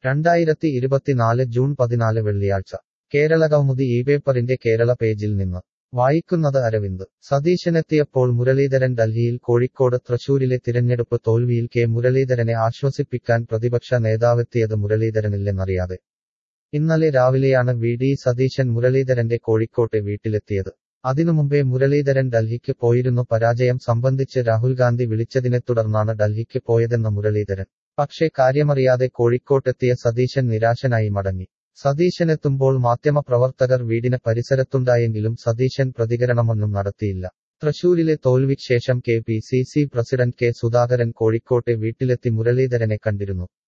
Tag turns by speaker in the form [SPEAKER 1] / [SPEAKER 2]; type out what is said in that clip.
[SPEAKER 1] 2024 June 14 വെള്ളിയാഴ്ച കേരളകൗമുദി പേപ്പറിന്റെ കേരള പേജിൽ നിന്ന് വായിക്കുന്നത് അരവിന്ദ് സതീശനെത്തിയപ്പോൾ മുരളീധരൻ ഡൽഹിയിൽ കോഴിക്കോട് തൃശൂരിലെ തിരഞ്ഞെടുപ്പ് തോൽവിയിൽ കെ മുരളീധരനെ ആശ്വസിപ്പിക്കാൻ പ്രതിപക്ഷ നേതാവെത്തിയത് മുരളീധരനില്ലെന്നറിയാതെ ഇന്നലെ രാവിലെയാണ് വി.ഡി. സതീശൻ മുരളീധരന്റെ കോഴിക്കോട്ടെ വീട്ടിലെത്തിയത് അതിനുമുമ്പേ മുരളീധരൻ ഡൽഹിക്ക് പോയിരുന്നു പരാജയം സംബന്ധിച്ച് രാഹുൽ ഗാന്ധി വിളിച്ചതിനെ തുടർന്നാണ് ഡൽഹിക്ക് പോയതെന്ന് മുരളീധരൻ പക്ഷേ കാര്യമറിയാതെ കോഴിക്കോട്ടെത്തിയ സതീശൻ നിരാശനായി മടങ്ങി സതീശനെത്തുമ്പോൾ മാധ്യമപ്രവർത്തകർ വീടിന് പരിസരത്തുണ്ടായെങ്കിലും സതീശൻ പ്രതികരണമൊന്നും നടത്തിയില്ല തൃശൂരിലെ തോൽവിക്ക് ശേഷം കെ.പി.സി.സി പ്രസിഡന്റ് കെ. സുധാകരൻ കോഴിക്കോട്ടെ വീട്ടിലെത്തി മുരളീധരനെ കണ്ടിരുന്നു